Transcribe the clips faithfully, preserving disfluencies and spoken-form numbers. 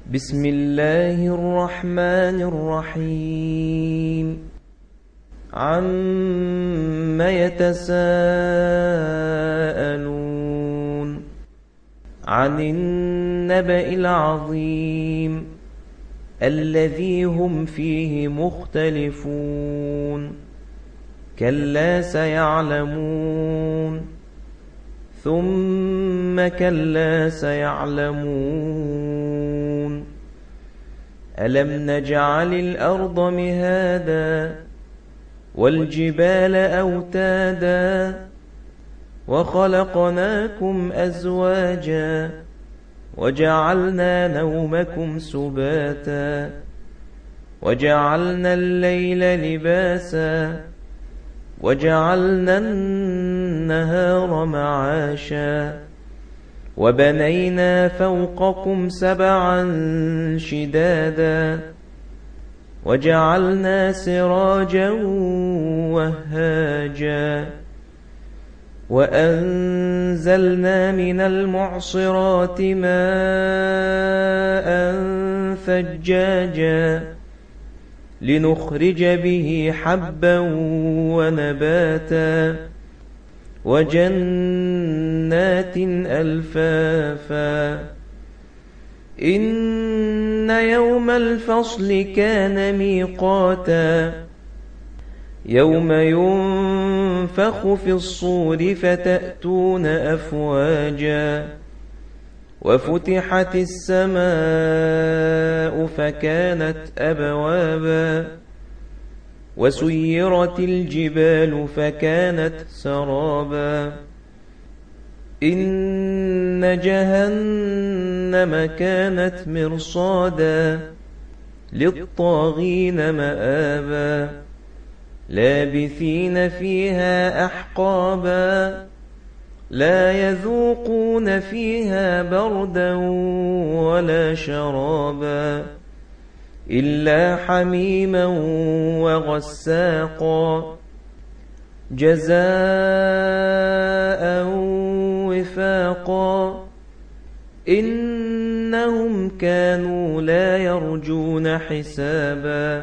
بسم الله الرحمن الرحيم عم يتساءلون عن النبأ العظيم الذي هم فيه مختلفون كلا سيعلمون ثم كلا سيعلمون ألم نجعل الأرض مهادا والجبال أوتادا وخلقناكم أزواجا وجعلنا نومكم سباتا وجعلنا الليل لباسا وجعلنا النهار معاشا وبنينا فوقكم سبعا شدادا وجعلنا سراجا وهاجا وأنزلنا من المعصرات ماء ثجاجا لنخرج به حبا ونباتا وجنات ألفافا إن يوم الفصل كان ميقاتا يوم ينفخ في الصور فتأتون أفواجا وفتحت السماء فكانت أبوابا وسيرت الجبال فكانت سرابا إن جهنم كانت مرصادا للطاغين مآبا لابثين فيها أحقابا لا يذوقون فيها بردا ولا شرابا إلا حميما وغساقا جزاء وفاقا إنهم كانوا لا يرجون حسابا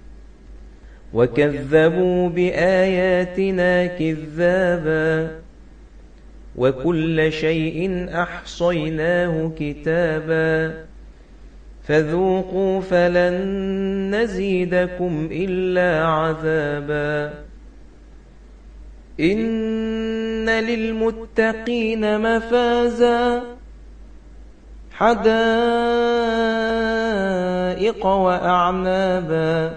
وكذبوا بآياتنا كذابا وكل شيء أحصيناه كتابا فذوقوا فلن نزيدكم إلا عذابا إن للمتقين مفازا حدائق وأعنابا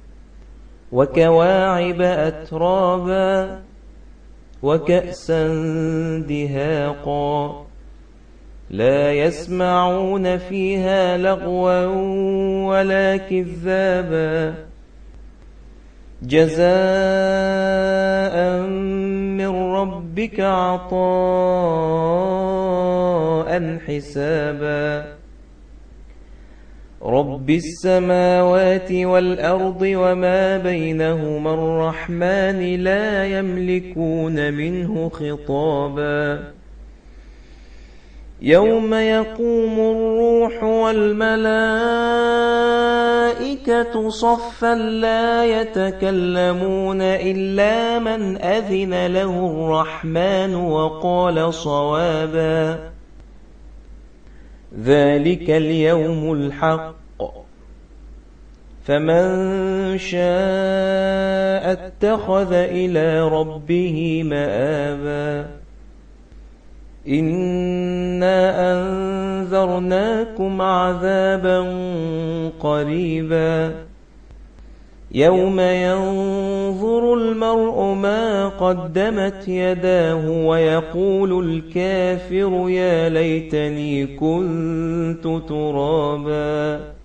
وكواعب أترابا وكأسا دهاقا لا يسمعون فيها لغوا ولا كذابا جزاء من ربك عطاء حسابا رب السماوات والأرض وما بينهما الرحمن لا يملكون منه خطابا يوم يقوم الروح والملائكة صفا لا يتكلمون إلا من أذن له الرحمن وقال صوابا ذلك اليوم الحق فمن شاء اتخذ إلى ربه مآبا إنا أنذرناكم عذابا قريبا يوم ينظر المرء ما قدمت يداه ويقول الكافر يا ليتني كنت ترابا